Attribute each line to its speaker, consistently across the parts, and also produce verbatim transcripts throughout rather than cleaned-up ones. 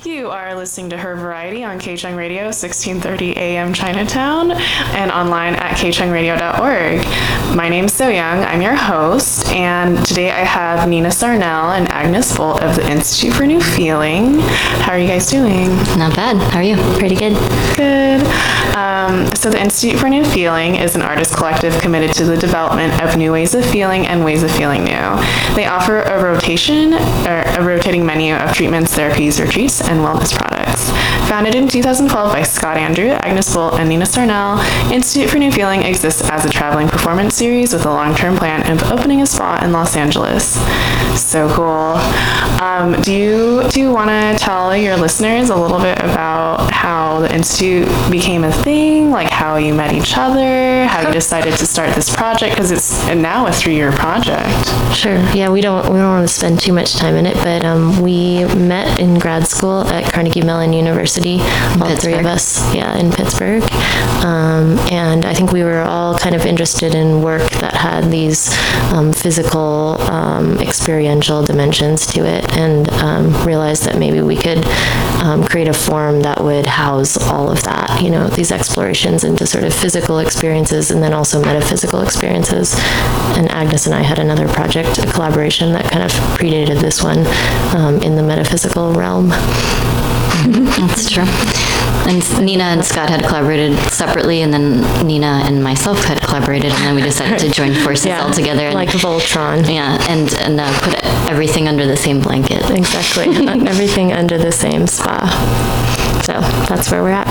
Speaker 1: You are listening to Her Variety on K Chung Radio, sixteen thirty A M Chinatown, and online at k chung radio dot org. My name's So Young, I'm your host, and today I have Nina Sarnell and Agnes Bolt of the Institute for New Feeling. How are you guys doing?
Speaker 2: Not bad. How are you?
Speaker 3: Pretty good.
Speaker 1: Good. Um, so the Institute for New Feeling is an artist collective committed to the development of new ways of feeling and ways of feeling new. They offer a rotation, or a rotating menu of treatments, therapies, retreats, and wellness products. Founded in two thousand twelve by Scott Andrew, Agnes Bolt, and Nina Sarnell, Institute for New Feeling exists as a traveling performance series with a long-term plan of opening a spa in Los Angeles. So cool. Um, do you do you want to tell your listeners a little bit about how the Institute became a thing, like how you met each other, how you decided to start this project, because it's now a three-year project?
Speaker 3: Sure. Yeah, we don't we don't want to spend too much time in it, but um, we met in grad school at Carnegie Mellon University, all
Speaker 2: Pittsburgh.
Speaker 3: three of us, yeah, in Pittsburgh. Um, and I think we were all kind of interested in work that had these um, physical, um, experiential dimensions to it, and um, realized that maybe we could um, create a form that would house all of that, you know, these explorations into sort of physical experiences and then also metaphysical experiences. And Agnes and I had another project, a collaboration that kind of predated this one um, in the metaphysical realm.
Speaker 2: That's true. And Nina and Scott had collaborated separately, and then Nina and myself had collaborated, and then we decided to join forces
Speaker 3: Yeah,
Speaker 2: all together. And,
Speaker 3: like Voltron.
Speaker 2: Yeah, and, and uh, put everything under the same blanket.
Speaker 3: Exactly. Everything under the same spa. So that's where we're at.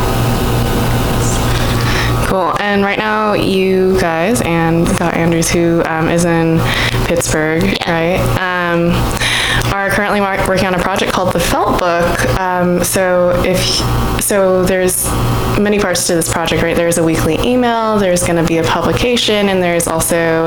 Speaker 1: Cool. And right now, you guys and Scott Andrews, who um, is in Pittsburgh,
Speaker 2: Yeah.
Speaker 1: right, um, are currently mar- working on a project called the Felt Book. Um, so if so, there's many parts to this project, right? There's a weekly email, there's going to be a publication, and there's also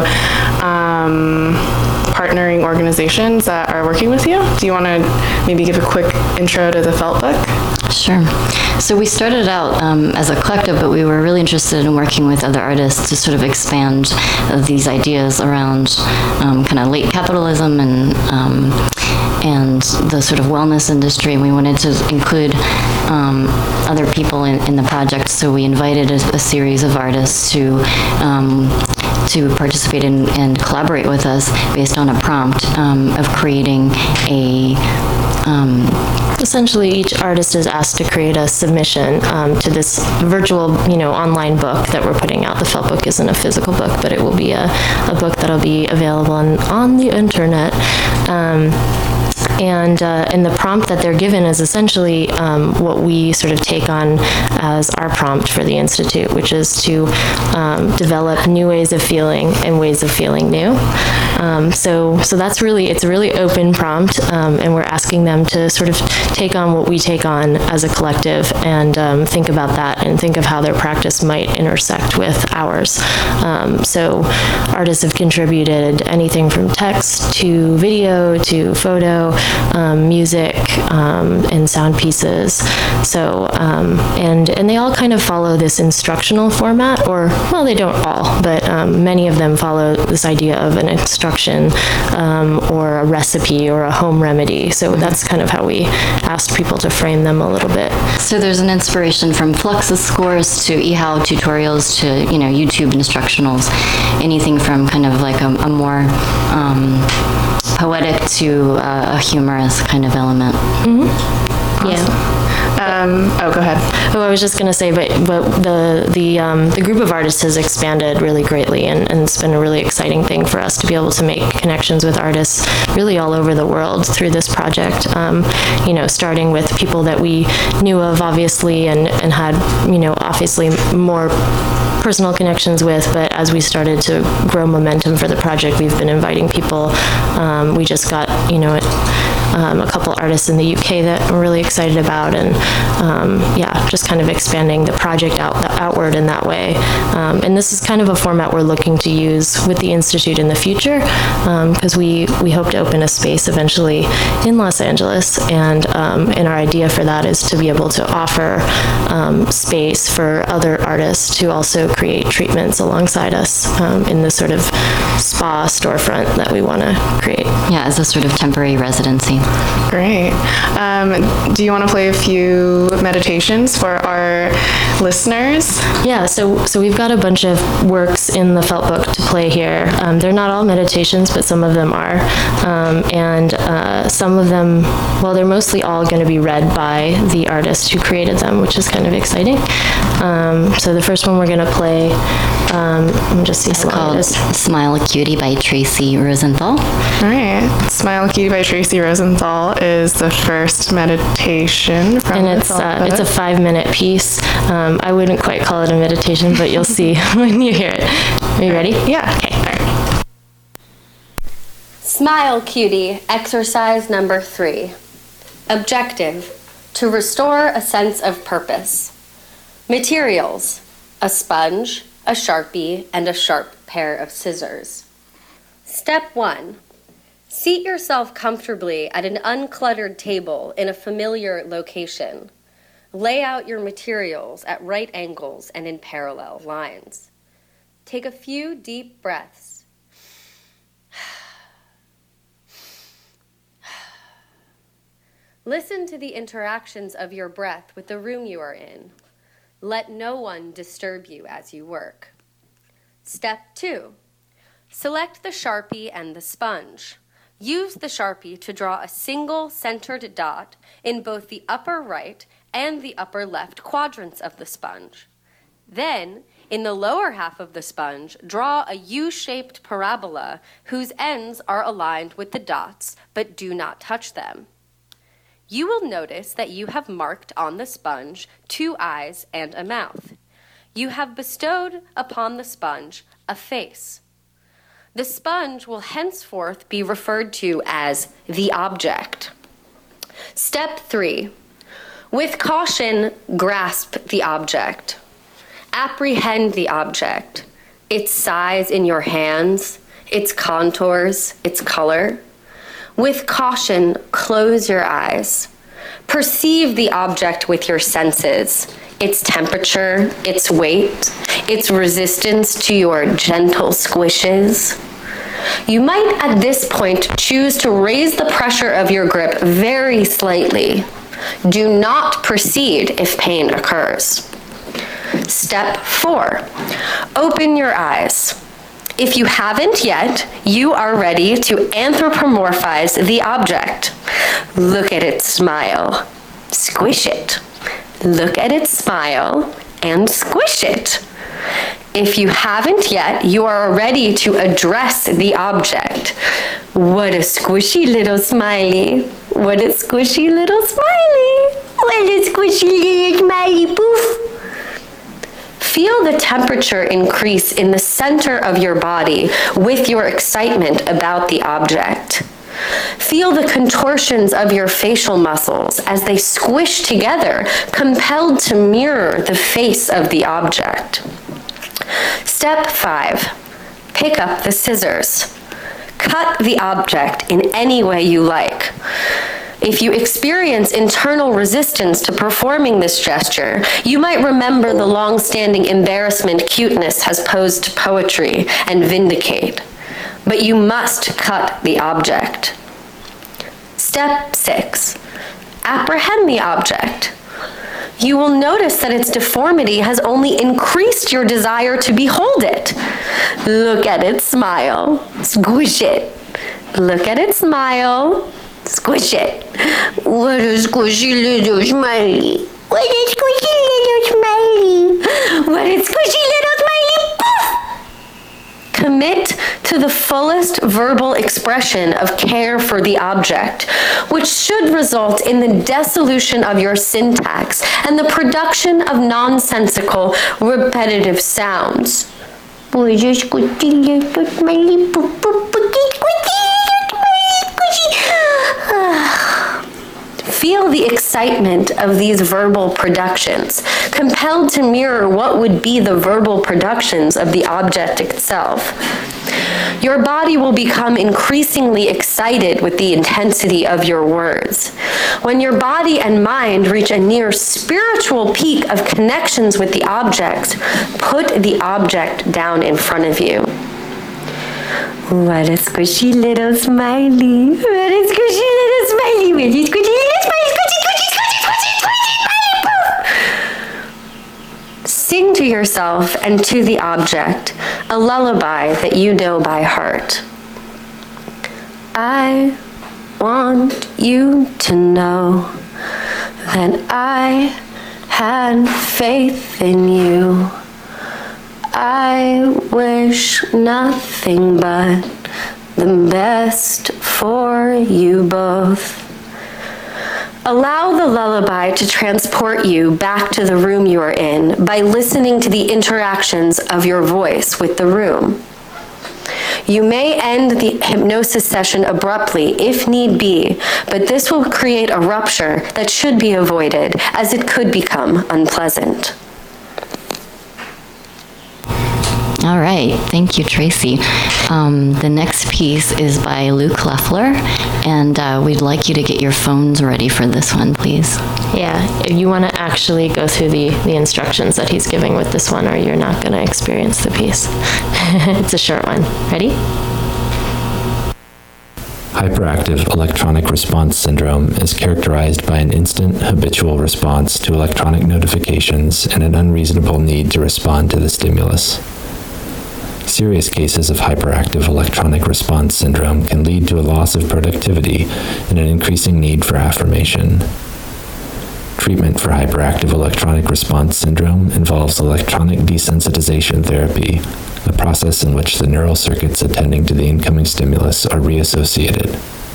Speaker 1: um, partnering organizations that are working with you. Do you want to maybe give a quick intro to the Felt Book?
Speaker 2: Sure. So we started out um, as a collective, but we were really interested in working with other artists to sort of expand uh, these ideas around um, kind of late capitalism and um, and the sort of wellness industry. And we wanted to include um, other people in, in the project, so we invited a, a series of artists to um, to participate in, and collaborate with us based on a prompt um, of creating a um,
Speaker 3: Essentially, each artist is asked to create a submission um, to this virtual, you know, online book that we're putting out. The Felt Book isn't a physical book, but it will be a, a book that'll be available on, on the internet. Um, And uh, and the prompt that they're given is essentially um, what we sort of take on as our prompt for the Institute, which is to um, develop new ways of feeling and ways of feeling new. Um, so so that's really, it's a really open prompt, um, and we're asking them to sort of take on what we take on as a collective and um, think about that and think of how their practice might intersect with ours. Um, so artists have contributed anything from text to video to photo, um, music, um, and sound pieces. So, um, and, and they all kind of follow this instructional format, or, well, they don't all, but um, many of them follow this idea of an instruction um, or a recipe or a home remedy. So that's kind of how we asked people to frame them a little bit.
Speaker 2: So there's an inspiration from Fluxus scores to eHow tutorials to, you know, YouTube instructionals, anything from kind of like a, a more um, poetic to uh, a humorous kind of element.
Speaker 3: Mm-hmm. Awesome. Yeah.
Speaker 1: Um, oh, go ahead.
Speaker 3: Oh, I was just going to say, but but the the um, the group of artists has expanded really greatly, and, and it's been a really exciting thing for us to be able to make connections with artists really all over the world through this project. Um, you know, starting with people that we knew of, obviously, and, and had, you know, obviously more personal connections with, but as we started to grow momentum for the project, we've been inviting people. Um, we just got, you know, um, a couple artists in the U K that we're really excited about, and um, yeah, just kind of expanding the project out outward in that way. Um, and this is kind of a format we're looking to use with the Institute in the future, because um, we we hope to open a space eventually in Los Angeles, and um, and our idea for that is to be able to offer um, space for other artists to also create treatments alongside us um, in this sort of spa storefront that we want to create.
Speaker 2: Yeah, as a sort of temporary residency.
Speaker 1: Great. Um, do you want to play a few meditations for our listeners?
Speaker 3: Yeah, so so we've got a bunch of works in the felt book to play here. Um, they're not all meditations, but some of them are. Um, and uh, some of them, well, they're mostly all going to be read by the artist who created them, which is kind of exciting. Um, so the first one we're going to play, um, let me just see
Speaker 2: It's
Speaker 3: how long
Speaker 2: called
Speaker 3: it is.
Speaker 2: Smile Cutie by Tracy Rosenthal.
Speaker 1: All right. Smile Cutie by Tracy Rosenthal is the first meditation from
Speaker 3: And
Speaker 1: the
Speaker 3: it's
Speaker 1: felt
Speaker 3: uh,
Speaker 1: book.
Speaker 3: it's a five minute piece. Um, I wouldn't quite call it a meditation, but you'll see when you hear it. Are you ready?
Speaker 1: Yeah. Okay. All right.
Speaker 4: Smile Cutie, exercise number three. Objective, to restore a sense of purpose. Materials, a sponge, a Sharpie, and a sharp pair of scissors. Step one, seat yourself comfortably at an uncluttered table in a familiar location. Lay out your materials at right angles and in parallel lines. Take a few deep breaths. Listen to the interactions of your breath with the room you are in. Let no one disturb you as you work. Step two, select the Sharpie and the sponge. Use the Sharpie to draw a single centered dot in both the upper right and the upper left quadrants of the sponge. Then, in the lower half of the sponge, draw a U-shaped parabola whose ends are aligned with the dots but do not touch them. You will notice that you have marked on the sponge two eyes and a mouth. You have bestowed upon the sponge a face. The sponge will henceforth be referred to as the object. Step three, with caution, grasp the object. Apprehend the object, its size in your hands, its contours, its color. With caution, close your eyes. Perceive the object with your senses, its temperature, its weight, its resistance to your gentle squishes. You might at this point choose to raise the pressure of your grip very slightly. Do not proceed if pain occurs. Step four, open your eyes. If you haven't yet, you are ready to anthropomorphize the object. Look at its smile. Squish it. Look at its smile and squish it. If you haven't yet, you are ready to address the object. What a squishy little smiley. What a squishy little smiley. What a squishy little smiley. Poof. Feel the temperature increase in the center of your body with your excitement about the object. Feel the contortions of your facial muscles as they squish together, compelled to mirror the face of the object. Step five, pick up the scissors. Cut the object in any way you like. If you experience internal resistance to performing this gesture, you might remember the long-standing embarrassment cuteness has posed to poetry and vindicate. But you must cut the object. Step six, apprehend the object. You will notice that its deformity has only increased your desire to behold it. Look at its smile. Squish it. Look at its smile. Squish it. What a squishy little smiley. What a squishy little smiley. What a squishy little smiley. Poof. Commit to the fullest verbal expression of care for the object, which should result in the dissolution of your syntax and the production of nonsensical, repetitive sounds. What a squishy little smiley. Poof, poof, poof, squishy. Feel the excitement of these verbal productions, compelled to mirror what would be the verbal productions of the object itself. Your body will become increasingly excited with the intensity of your words. When your body and mind reach a near spiritual peak of connections with the object, put the object down in front of you.
Speaker 5: What a squishy little smiley. What a squishy little smiley. What a squishy little smiley. Squishy, squishy, squishy, squishy, squishy, smiley. Sing to yourself and to the object a lullaby that you know by heart. I want you to know that I had faith in you. I wish nothing but the best for you both. Allow the lullaby to transport you back to the room you are in by listening to the interactions of your voice with the room. You may end the hypnosis session abruptly if need be, but this will create a rupture that should be avoided, as it could become unpleasant.
Speaker 2: All right, thank you, Tracy. Um, the next piece is by Luke Leffler, and uh, we'd like you to get your phones ready for this one, please.
Speaker 3: Yeah, if you want to actually go through the, the instructions that he's giving with this one, or you're not going to experience the piece. It's a short one. Ready?
Speaker 6: Hyperactive electronic response syndrome is characterized by an instant, habitual response to electronic notifications and an unreasonable need to respond to the stimulus. Serious cases of hyperactive electronic response syndrome can lead to a loss of productivity and an increasing need for affirmation. Treatment for hyperactive electronic response syndrome involves electronic desensitization therapy, a process in which the neural circuits attending to the incoming stimulus are reassociated.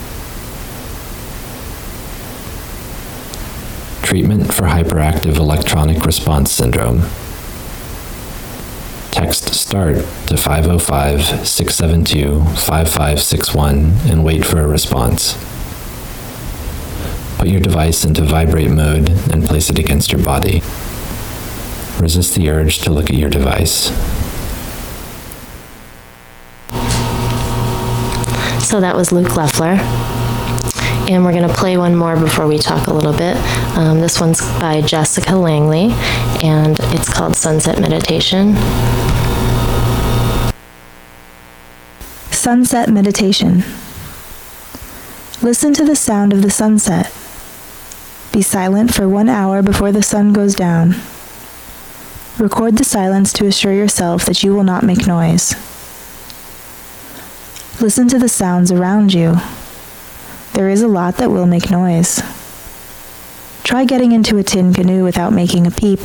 Speaker 6: Treatment for hyperactive electronic response syndrome. Text START to five oh five, six seven two, five five six one and wait for a response. Put your device into vibrate mode and place it against your body. Resist the urge to look at your device.
Speaker 3: So that was Luke Leffler. And we're going to play one more before we talk a little bit. Um, this one's by Jessica Langley, and it's called Sunset Meditation.
Speaker 7: Sunset Meditation. Listen to the sound of the sunset. Be silent for one hour before the sun goes down. Record the silence to assure yourself that you will not make noise. Listen to the sounds around you. There is a lot that will make noise. Try getting into a tin canoe without making a peep.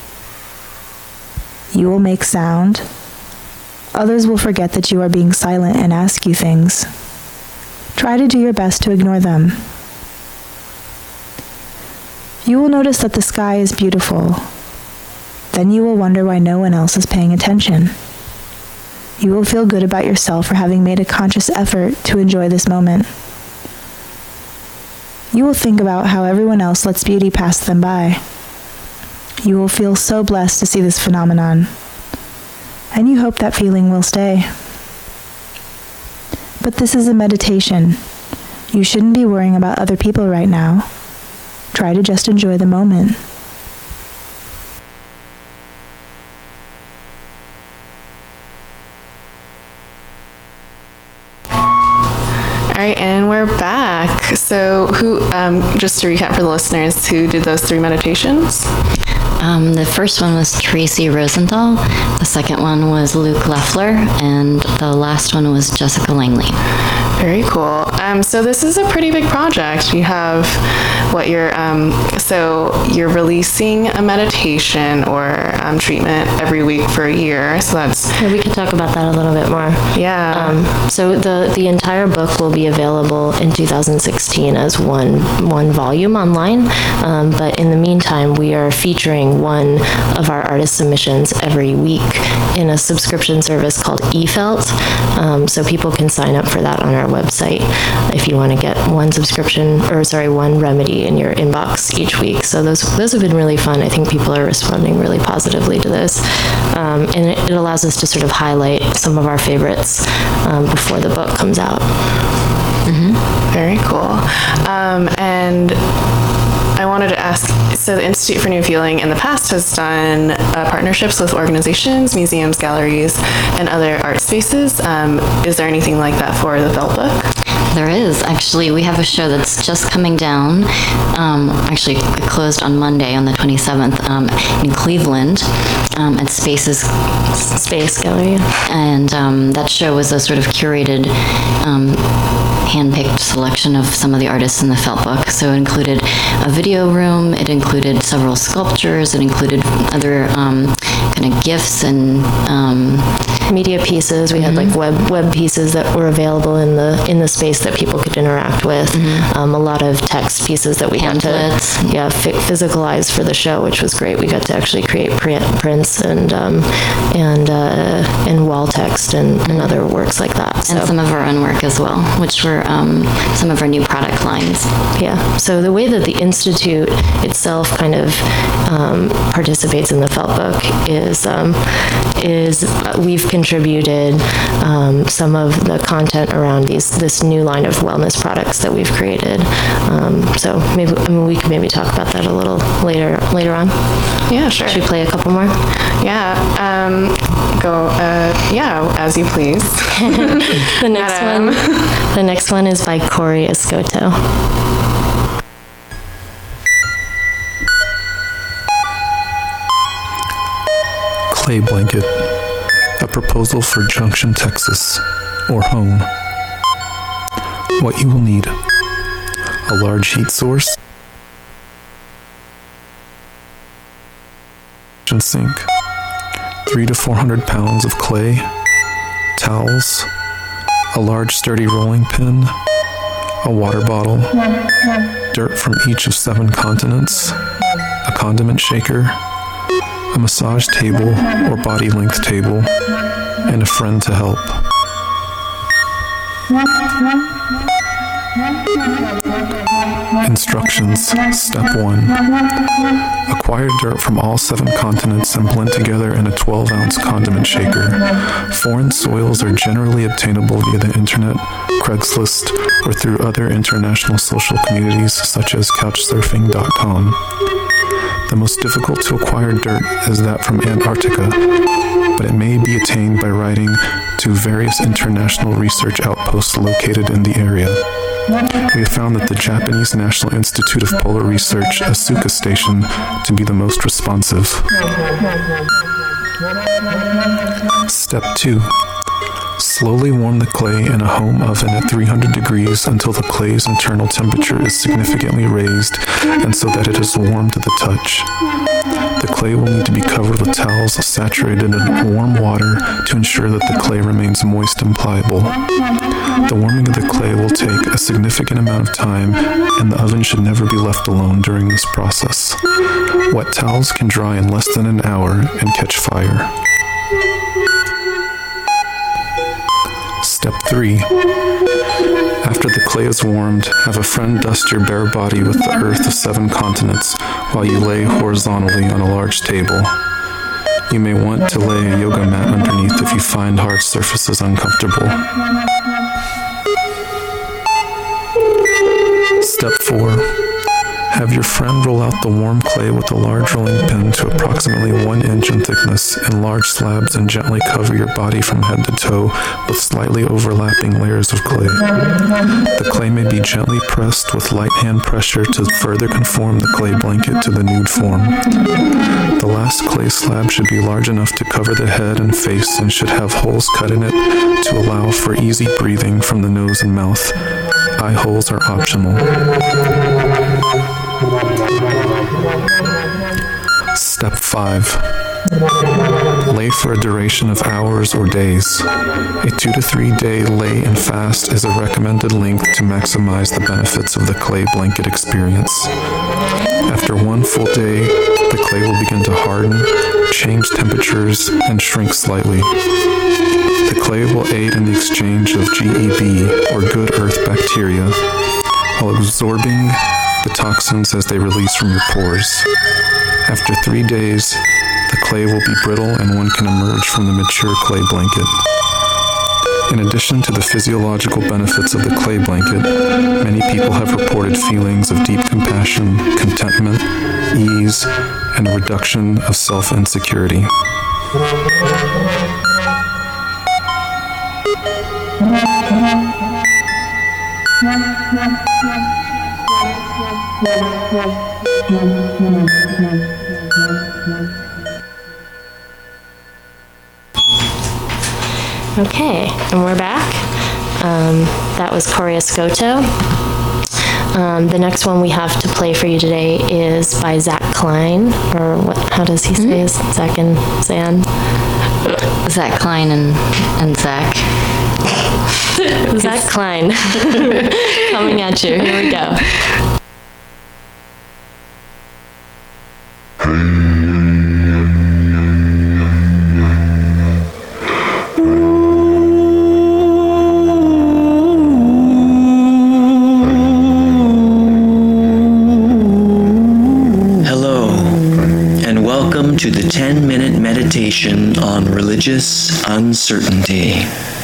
Speaker 7: You will make sound. Others will forget that you are being silent and ask you things. Try to do your best to ignore them. You will notice that the sky is beautiful. Then you will wonder why no one else is paying attention. You will feel good about yourself for having made a conscious effort to enjoy this moment. You will think about how everyone else lets beauty pass them by. You will feel so blessed to see this phenomenon, and you hope that feeling will stay. But this is a meditation. You shouldn't be worrying about other people right now. Try to just enjoy the moment.
Speaker 1: All right, and we're back. So who, um, just to recap for the listeners, who did those three meditations?
Speaker 2: Um, the first one was Tracy Rosenthal, the second one was Luke Leffler, and the last one was Jessica Langley.
Speaker 1: Very cool. Um, so this is a pretty big project. You have what you're, um, so you're releasing a meditation or um, treatment every week for a year. So that's...
Speaker 3: Yeah, we could talk about that a little bit more.
Speaker 1: Yeah.
Speaker 3: Um, so the, the entire book will be available in two thousand sixteen as one, one volume online. Um, but in the meantime, we are featuring one of our artist submissions every week in a subscription service called eFelt. Um, so people can sign up for that on our website if you want to get one subscription, or sorry, one remedy in your inbox each week. So those those have been really fun. I think people are responding really positively to this. Um, and it, it allows us to sort of highlight some of our favorites um, before the book comes out.
Speaker 1: Mm-hmm. Very cool. Um, and I wanted to ask, so the Institute for New Feeling in the past has done uh, partnerships with organizations, museums, galleries, and other art spaces. Um, is there anything like that for the Felt Book?
Speaker 2: There is. Actually, we have a show that's just coming down. Um, actually, it closed on Monday, on the twenty-seventh, um, in Cleveland um, at Spaces Space Gallery. And um, that show was a sort of curated, um, hand-picked selection of some of the artists in the Felt Book. So it included a video room, it included several sculptures, it included other um, kind of gifts and um,
Speaker 3: media pieces. We had like web web pieces that were available in the in the space that people could interact with. Mm-hmm. Um, a lot of text pieces that we
Speaker 2: pamphlets.
Speaker 3: got to yeah f- physicalize for the show, which was great. We got to actually create print, prints and um, and uh, and wall text and, and other works like that. So.
Speaker 2: And some of our own work as well, which were um, some of our new product lines.
Speaker 3: Yeah. So the way that the Institute itself kind of um, participates in the Felt Book is um, is uh, we've contributed um, some of the content around these this new line of wellness products that we've created. Um, so maybe I mean, we could maybe talk about that a little later later on.
Speaker 1: Yeah, sure.
Speaker 3: Should we play a couple more?
Speaker 1: Yeah. Um, go. Uh, yeah, as you please.
Speaker 3: the next
Speaker 1: um,
Speaker 3: one. The next one is by Corey Escoto.
Speaker 8: Clay blanket. A proposal for Junction, Texas, or home. What you will need: a large heat source, kitchen sink, three to four hundred pounds of clay, towels, a large sturdy rolling pin, a water bottle, dirt from each of seven continents, a condiment shaker, a massage table or body length table, and a friend to help. Instructions. Step one. Acquire dirt from all seven continents and blend together in a twelve ounce condiment shaker. Foreign soils are generally obtainable via the internet, Craigslist, or through other international social communities such as couchsurfing dot com. The most difficult to acquire dirt is that from Antarctica, but it may be attained by writing to various international research outposts located in the area. We have found that the Japanese National Institute of Polar Research Asuka Station to be the most responsive. Step two. Slowly warm the clay in a home oven at three hundred degrees until the clay's internal temperature is significantly raised and so that it is warm to the touch. The clay will need to be covered with towels saturated in warm water to ensure that the clay remains moist and pliable. The warming of the clay will take a significant amount of time, and the oven should never be left alone during this process. Wet towels can dry in less than an hour and catch fire. Step three. After the clay is warmed, have a friend dust your bare body with the earth of seven continents while you lay horizontally on a large table. You may want to lay a yoga mat underneath if you find hard surfaces uncomfortable. Step four. Have your friend roll out the warm clay with a large rolling pin to approximately one inch in thickness in large slabs and gently cover your body from head to toe with slightly overlapping layers of clay. The clay may be gently pressed with light hand pressure to further conform the clay blanket to the nude form. The last clay slab should be large enough to cover the head and face and should have holes cut in it to allow for easy breathing from the nose and mouth. Eye holes are optional. Step five. Lay for a duration of hours or days. A two to three day lay and fast is a recommended length to maximize the benefits of the clay blanket experience. After one full day, the clay will begin to harden, change temperatures, and shrink slightly. The clay will aid in the exchange of G E B, or good earth bacteria, while absorbing the toxins as they release from your pores. After three days, the clay will be brittle and one can emerge from the mature clay blanket. In addition to the physiological benefits of the clay blanket, many people have reported feelings of deep compassion, contentment, ease, and a reduction of self-insecurity.
Speaker 3: Okay, and we're back. Um, that was Coria Scoto. Um, the next one we have to play for you today is by Zach Klein, or what? How does he say his? Zach and Zan?
Speaker 2: Zach Klein and, and Zach.
Speaker 3: Zach Klein. Coming at you. Here we go.
Speaker 9: To the ten-minute meditation on religious uncertainty.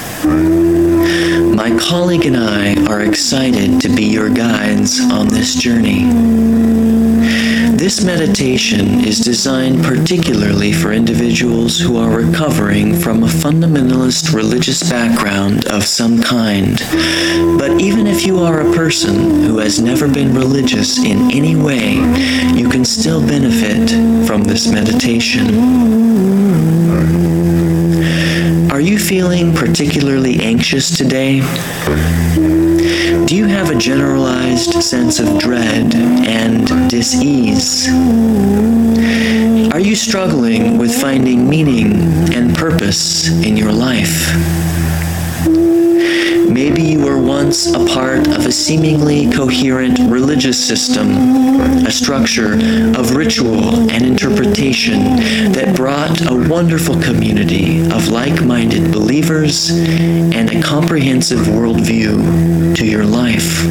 Speaker 9: My colleague and I are excited to be your guides on this journey. This meditation is designed particularly for individuals who are recovering from a fundamentalist religious background of some kind. But even if you are a person who has never been religious in any way, you can still benefit from this meditation. Are you feeling particularly anxious today? Do you have a generalized sense of dread and dis-ease? Are you struggling with finding meaning and purpose in your life? Maybe you were once a part of a seemingly coherent religious system, a structure of ritual and interpretation that brought a wonderful community of like-minded believers and a comprehensive worldview to your life.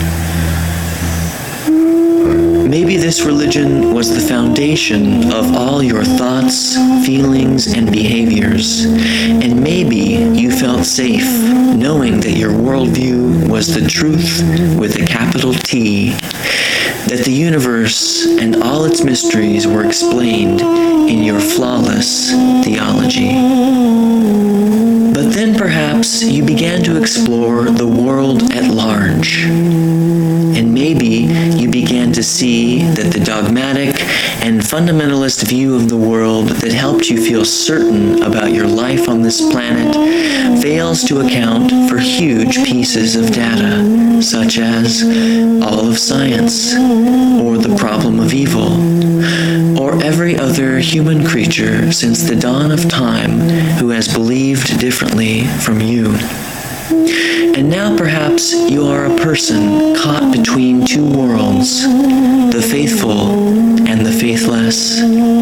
Speaker 9: Maybe this religion was the foundation of all your thoughts, feelings, and behaviors, and maybe you felt safe knowing that your worldview was the truth with a capital T, that the universe and all its mysteries were explained in your flawless theology. But then perhaps you began to explore the world at large. And maybe you began to see that the dogmatic and fundamentalist view of the world that helped you feel certain about your life on this planet fails to account for huge pieces of data, such as all of science, or the problem of evil, or every other human creature since the dawn of time who has believed differently from you. And now perhaps you are a person caught between two worlds, the faithful and the faithless.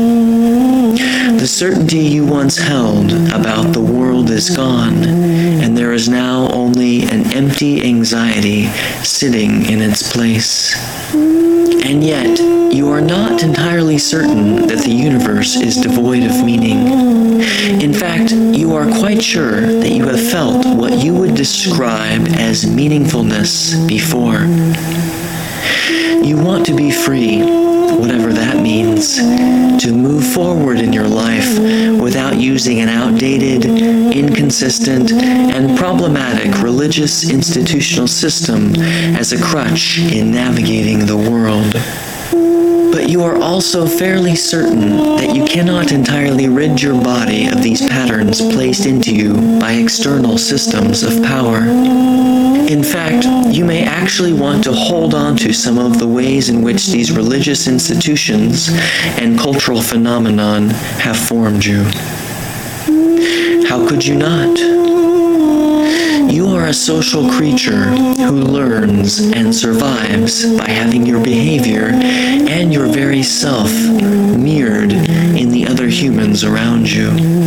Speaker 9: The certainty you once held about the world is gone, and there is now only an empty anxiety sitting in its place. And yet, you are not entirely certain that the universe is devoid of meaning. In fact, you are quite sure that you have felt what you would describe as meaningfulness before. You want to be free, whatever that means, to move forward in your life without using an outdated, inconsistent, and problematic religious institutional system as a crutch in navigating the world. But you are also fairly certain that you cannot entirely rid your body of these patterns placed into you by external systems of power. In fact, you may actually want to hold on to some of the ways in which these religious institutions and cultural phenomenon have formed you. How could you not? You are a social creature who learns and survives by having your behavior and your very self mirrored in the other humans around you.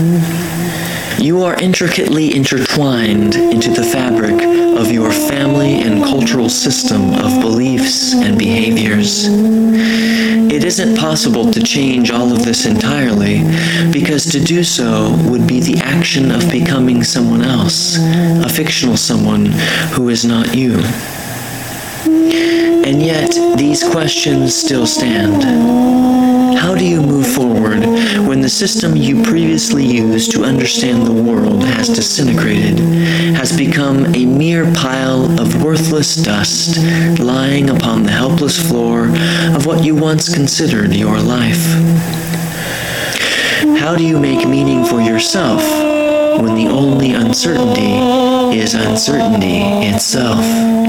Speaker 9: You are intricately intertwined into the fabric of your family and cultural system of beliefs and behaviors. It isn't possible to change all of this entirely, because to do so would be the action of becoming someone else, a fictional someone who is not you. And yet, these questions still stand. How do you move forward when the system you previously used to understand the world has disintegrated, has become a mere pile of worthless dust lying upon the helpless floor of what you once considered your life? How do you make meaning for yourself when the only uncertainty is uncertainty itself?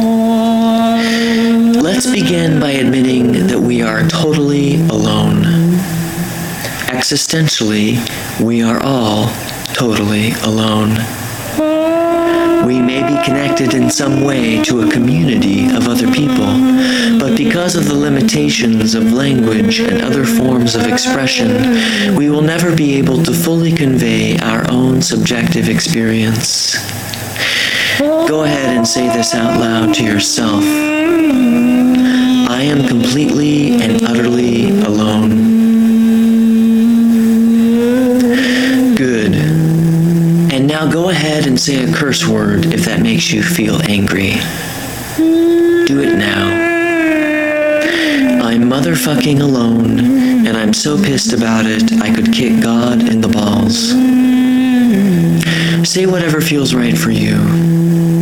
Speaker 9: Let's begin by admitting that we are totally alone. Existentially, we are all totally alone. We may be connected in some way to a community of other people, but because of the limitations of language and other forms of expression, we will never be able to fully convey our own subjective experience. Go ahead and say this out loud to yourself. I am completely and utterly alone. Good. And now go ahead and say a curse word if that makes you feel angry. Do it now. I'm motherfucking alone, and I'm so pissed about it I could kick God in the balls. Say whatever feels right for you.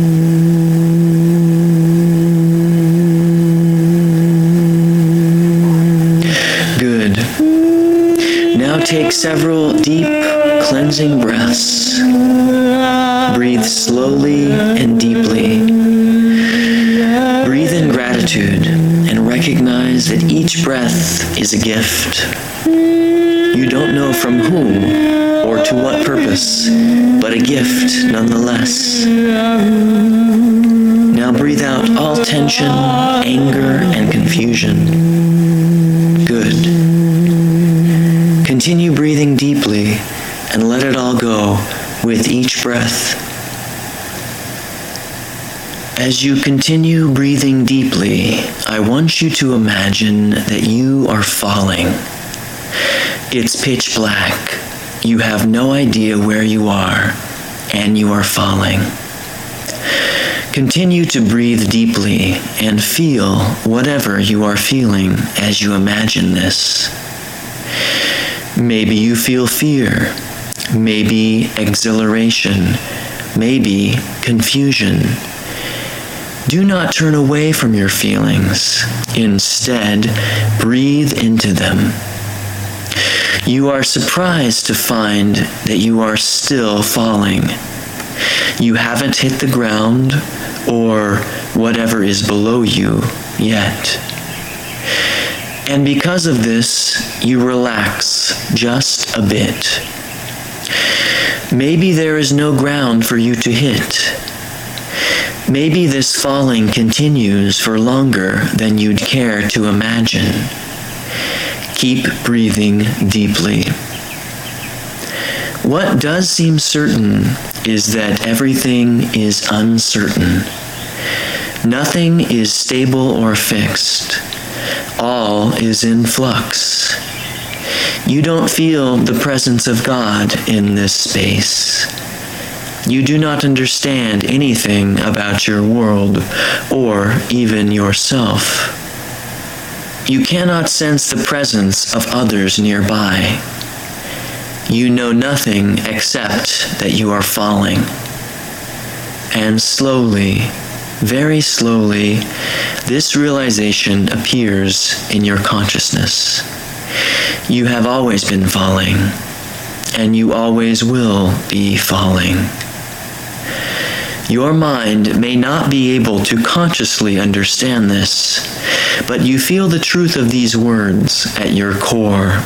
Speaker 9: Take several deep, cleansing breaths. Breathe slowly and deeply. Breathe in gratitude and recognize that each breath is a gift. You don't know from whom or to what purpose, but a gift nonetheless. Now breathe out all tension, anger, and confusion. Good. Continue breathing deeply and let it all go with each breath. As you continue breathing deeply, I want you to imagine that you are falling. It's pitch black. You have no idea where you are, and you are falling. Continue to breathe deeply and feel whatever you are feeling as you imagine this. Maybe you feel fear, maybe exhilaration, maybe confusion. Do not turn away from your feelings. Instead, breathe into them. You are surprised to find that you are still falling. You haven't hit the ground or whatever is below you yet. And because of this, you relax just a bit. Maybe there is no ground for you to hit. Maybe this falling continues for longer than you'd care to imagine. Keep breathing deeply. What does seem certain is that everything is uncertain. Nothing is stable or fixed. All is in flux. You don't feel the presence of God in this space. You do not understand anything about your world or even yourself. You cannot sense the presence of others nearby. You know nothing except that you are falling. And slowly, very slowly, this realization appears in your consciousness. You have always been falling, and you always will be falling. Your mind may not be able to consciously understand this, but you feel the truth of these words at your core.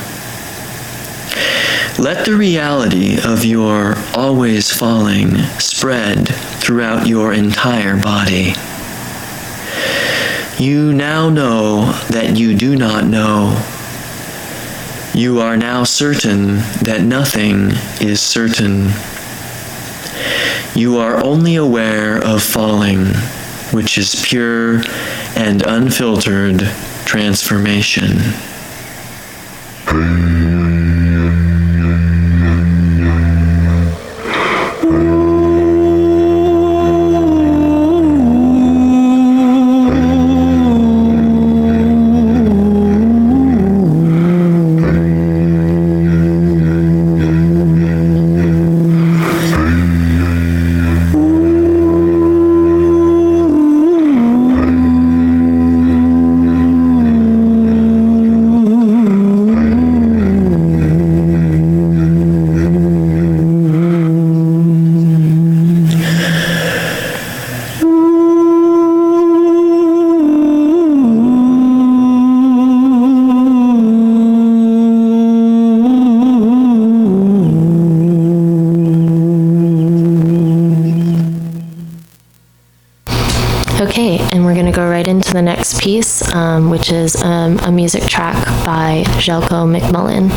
Speaker 9: Let the reality of your always falling spread throughout your entire body. You now know that you do not know. You are now certain that nothing is certain. You are only aware of falling, which is pure and unfiltered transformation.
Speaker 3: Okay, and we're going to go right into the next piece, um, which is um, a music track by Željko McMullen.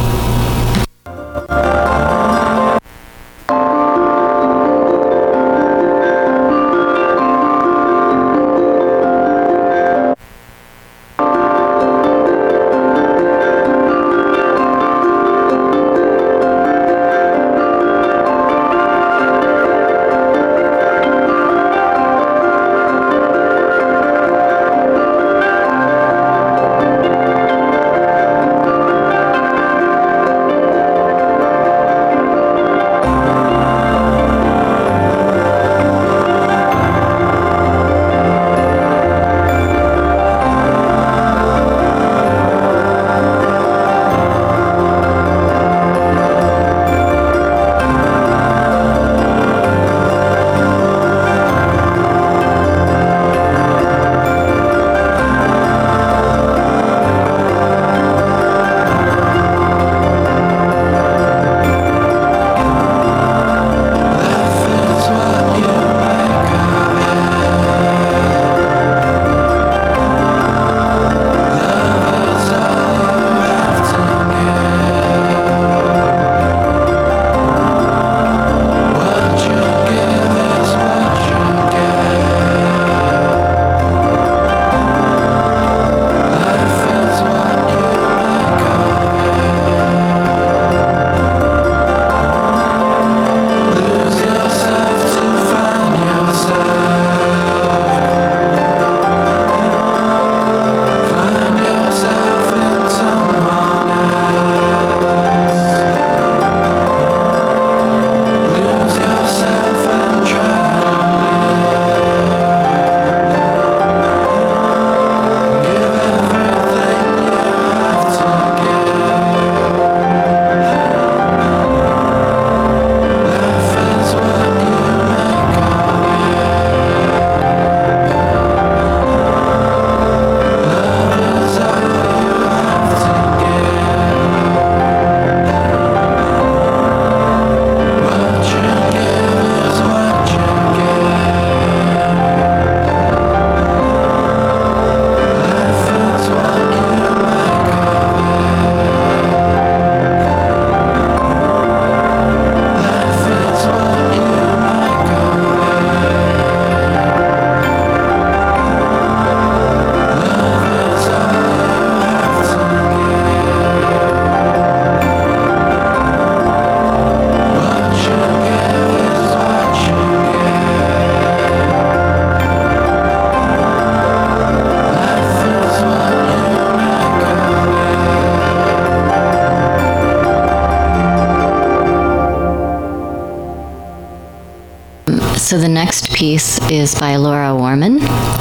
Speaker 2: So the next piece is by Laura Warman,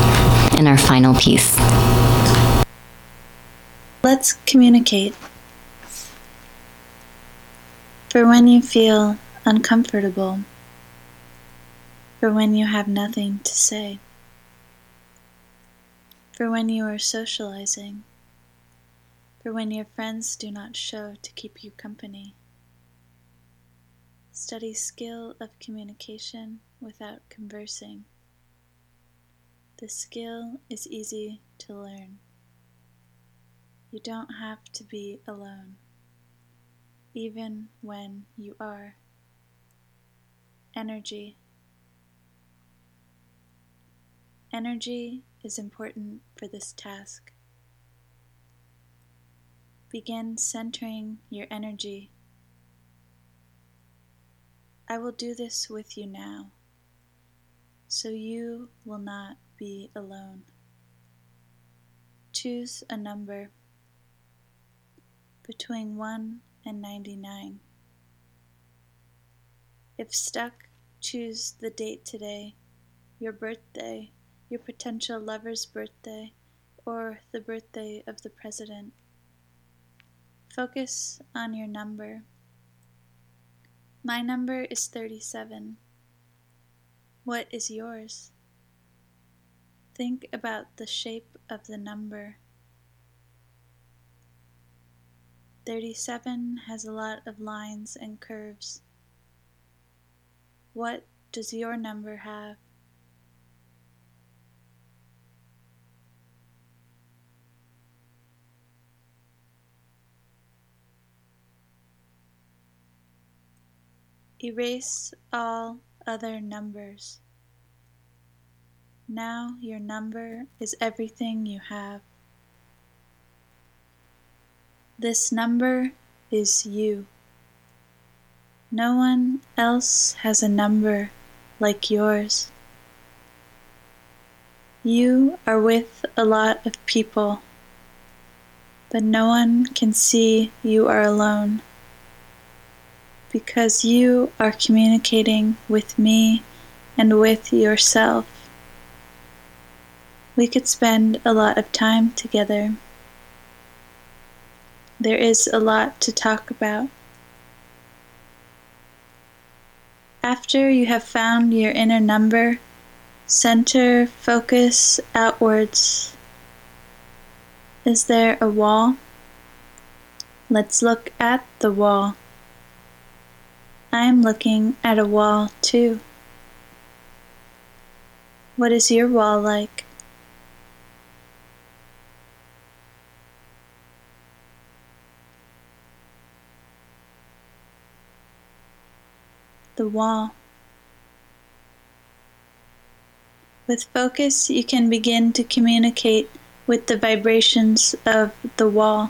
Speaker 2: and our final piece.
Speaker 10: Let's communicate. For when you feel uncomfortable, for when you have nothing to say, for when you are socializing, for when your friends do not show to keep you company. Study skill of communication without conversing. The skill is easy to learn. You don't have to be alone, even when you are. Energy. Energy is important for this task. begin centering your energy. I will do this with you now, so you will not be alone. Choose a number between one and ninety-nine. If stuck, choose the date today, your birthday, your potential lover's birthday, or the birthday of the president. Focus on your number. My number is thirty-seven. What is yours? Think about the shape of the number. thirty-seven has a lot of lines and curves. What does your number have? Erase all other numbers. Now your number is everything you have. This number is you. No one else has a number like yours. You are with a lot of people, but no one can see you are alone, because you are communicating with me and with yourself. We could spend a lot of time together. There is a lot to talk about. After you have found your inner number, center focus outwards. Is there a wall? Let's look at the wall. I am looking at a wall too. What is your wall like? The wall. With focus, you can begin to communicate with the vibrations of the wall.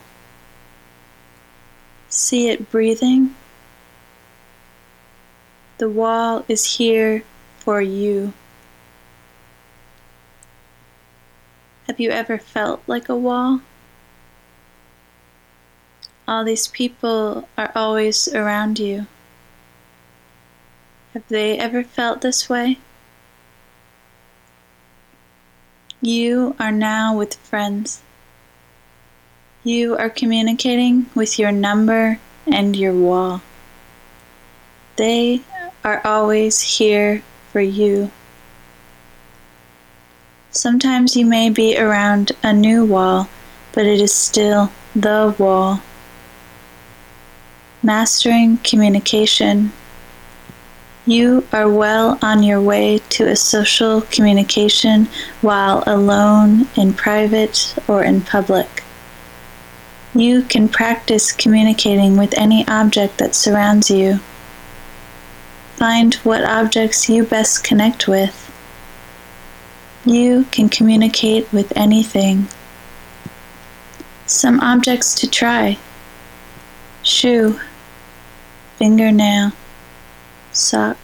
Speaker 10: See it breathing. The wall is here for you. Have you ever felt like a wall? All these people are always around you. Have they ever felt this way? You are now with friends. You are communicating with your number and your wall. They are always here for you. Sometimes you may be around a new wall, but it is still the wall. Mastering communication. You are well on your way to a social communication while alone, in private, or in public. You can practice communicating with any object that surrounds you. Find what objects you best connect with. You can communicate with anything. Some objects to try: shoe, fingernail, sock.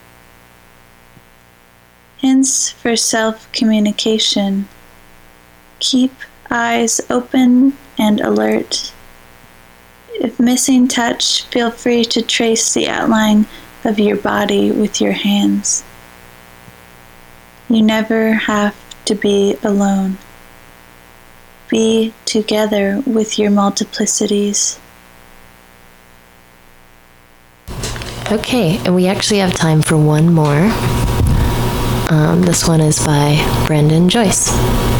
Speaker 10: Hints for self-communication. Keep eyes open and alert. If missing touch, feel free to trace the outline of your body with your hands. You never have to be alone. Be together with your multiplicities.
Speaker 3: Okay, and we actually have time for one more. Um, this one is by Brandon Joyce.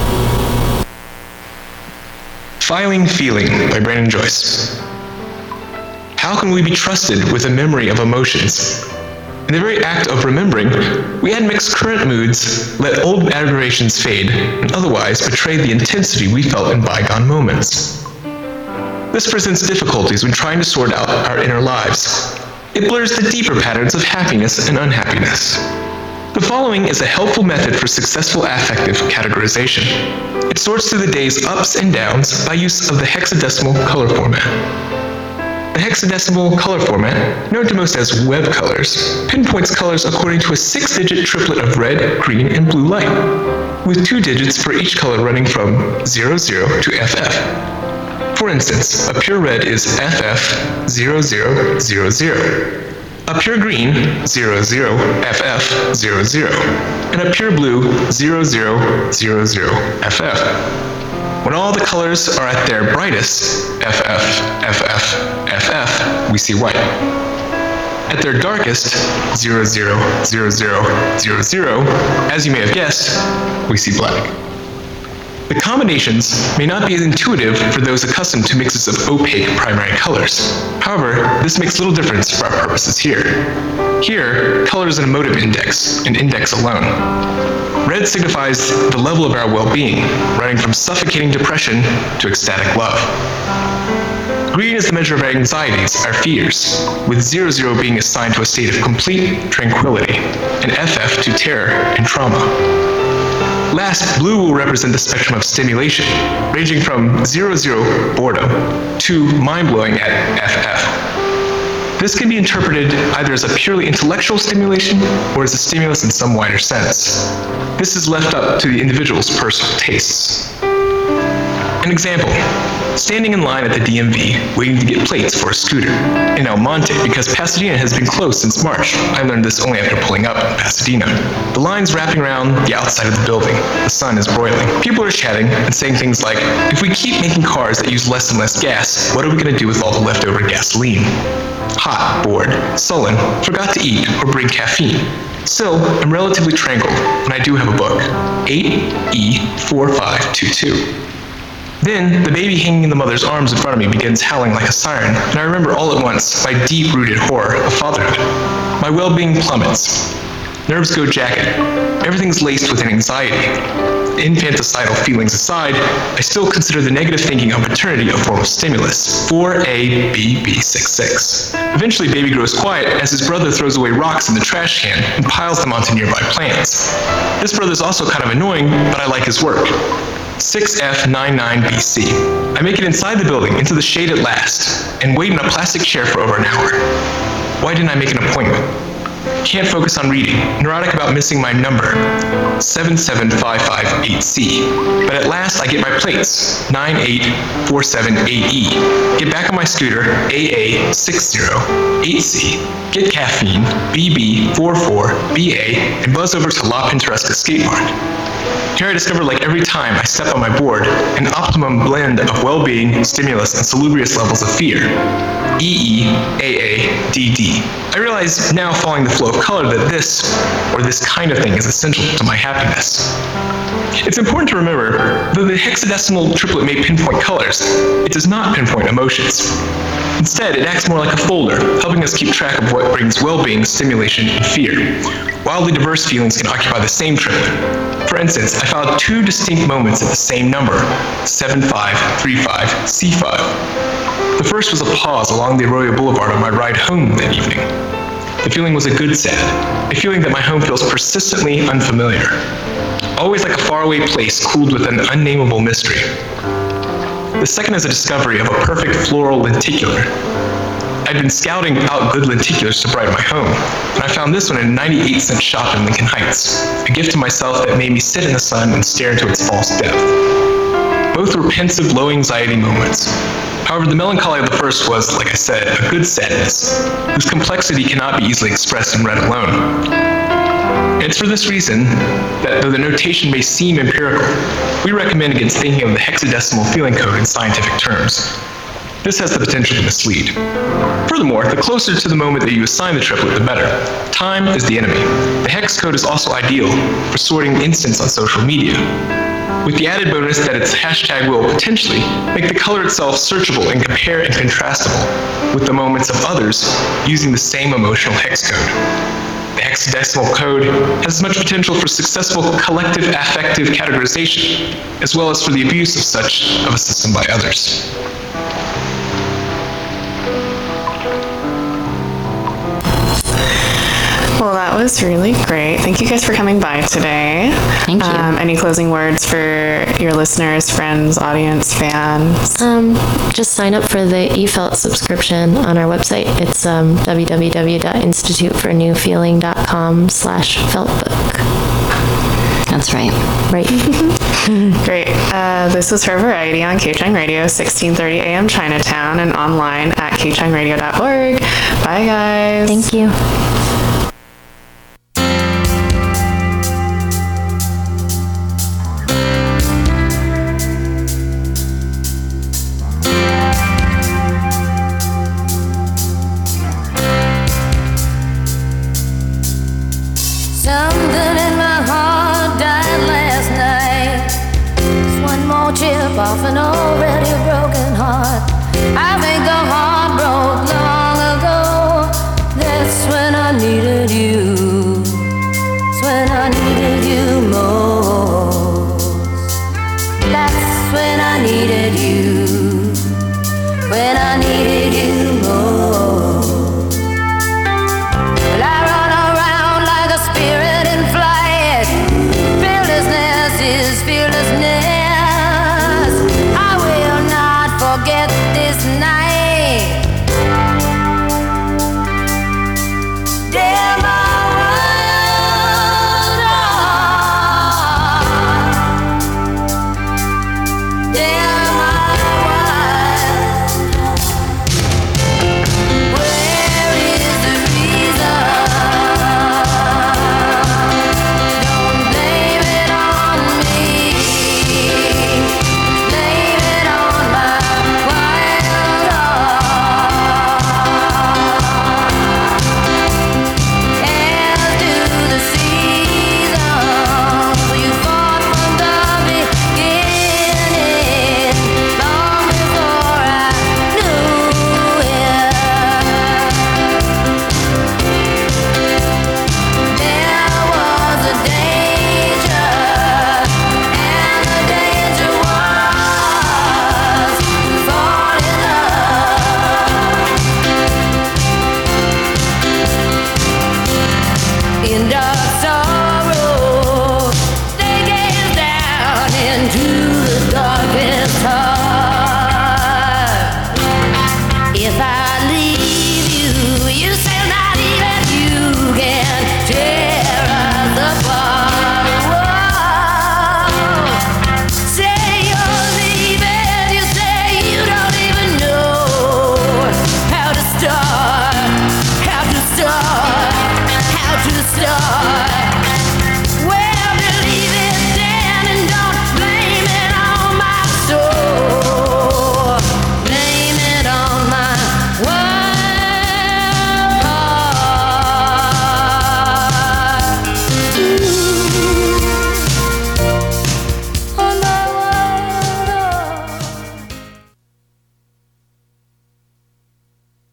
Speaker 11: Filing Feeling by Brandon Joyce. How can we be trusted with a memory of emotions? In the very act of remembering, we admix current moods, let old aberrations fade, and otherwise betray the intensity we felt in bygone moments. This presents difficulties when trying to sort out our inner lives. It blurs the deeper patterns of happiness and unhappiness. The following is a helpful method for successful affective categorization. It sorts through the day's ups and downs by use of the hexadecimal color format. The hexadecimal color format, known to most as web colors, pinpoints colors according to a six-digit triplet of red, green, and blue light, with two digits for each color running from zero zero to F F. For instance, a pure red is F F zero zero zero zero. A pure green, zero zero F F zero zero, and a pure blue, zero zero zero zero F F. When all the colors are at their brightest, F F, F F, F F, we see white. At their darkest, zero zero zero zero zero zero, as you may have guessed, we see black. The combinations may not be as intuitive for those accustomed to mixes of opaque primary colors. However, this makes little difference for our purposes here. Here, color is an emotive index, an index alone. Red signifies the level of our well-being, running from suffocating depression to ecstatic love. Green is the measure of our anxieties, our fears, with zero zero being assigned to a state of complete tranquility, and F F to terror and trauma. Last, blue will represent the spectrum of stimulation, ranging from zero zero boredom to mind-blowing at F F. This can be interpreted either as a purely intellectual stimulation or as a stimulus in some wider sense. This is left up to the individual's personal tastes. An example, standing in line at the D M V waiting to get plates for a scooter in El Monte because Pasadena has been closed since March. I learned this only after pulling up in Pasadena. The line's wrapping around the outside of the building. The sun is broiling. People are chatting and saying things like, if we keep making cars that use less and less gas, what are we going to do with all the leftover gasoline? Hot, bored, sullen, forgot to eat or bring caffeine. Still, I'm relatively tranquil, and I do have a book, eight E four five two two. Then, the baby hanging in the mother's arms in front of me begins howling like a siren, and I remember all at once my deep-rooted horror of fatherhood. My well-being plummets. Nerves go jagged. Everything's laced with an anxiety. Infanticidal feelings aside, I still consider the negative thinking on paternity a form of stimulus. four A B B sixty-six. Eventually, baby grows quiet as his brother throws away rocks in the trash can and piles them onto nearby plants. This brother's also kind of annoying, but I like his work. six F ninety-nine B C. I make it inside the building, into the shade at last, and wait in a plastic chair for over an hour. Why didn't I make an appointment? Can't focus on reading, neurotic about missing my number, seven seven five five eight C. But at last I get my plates, nine eight four seven eight E. Get back on my scooter, A A six zero eight C. Get caffeine, B B four four B A, and buzz over to La Pintoresca Skate Park. Here I discover, like every time I step on my board, an optimum blend of well-being, stimulus, and salubrious levels of fear. E E, A A, D D. I realize now, following the flow of color, that this, or this kind of thing, is essential to my happiness. It's important to remember, though the hexadecimal triplet may pinpoint colors, it does not pinpoint emotions. Instead, it acts more like a folder, helping us keep track of what brings well-being, stimulation, and fear. Wildly diverse feelings can occupy the same triplet. For instance, I found two distinct moments at the same number, seven five three five C five. The first was a pause along the Arroyo Boulevard on my ride home that evening. The feeling was a good sad, a feeling that my home feels persistently unfamiliar. Always like a faraway place cooled with an unnameable mystery. The second is a discovery of a perfect floral lenticular. I'd been scouting out good lenticulars to brighten my home, and I found this one in a ninety-eight cent shop in Lincoln Heights, a gift to myself that made me sit in the sun and stare into its false depth. Both were pensive, low-anxiety moments. However, the melancholy of the first was, like I said, a good sadness, whose complexity cannot be easily expressed in red alone. And it's for this reason that, though the notation may seem empirical, we recommend against thinking of the hexadecimal feeling code in scientific terms. This has the potential to mislead. Furthermore, the closer to the moment that you assign the triplet, the better. Time is the enemy. The hex code is also ideal for sorting instants on social media, with the added bonus that its hashtag will potentially make the color itself searchable and compare and contrastable with the moments of others using the same emotional hex code. The hexadecimal code has as much potential for successful collective affective categorization, as well as for the abuse of such of a system by others.
Speaker 1: Well, that was really great. Thank you guys for coming by today.
Speaker 2: Thank you.
Speaker 1: Um, any closing words for your listeners, friends, audience, fans?
Speaker 3: Um, just sign up for the eFelt subscription on our website. It's um, w w w dot institute for new feeling dot com slash feltbook.
Speaker 2: That's right.
Speaker 3: Right.
Speaker 1: Great. Uh, this was For Variety on K-Chang Radio, sixteen thirty a m Chinatown, and online at k chang radio dot org. Bye, guys.
Speaker 3: Thank you.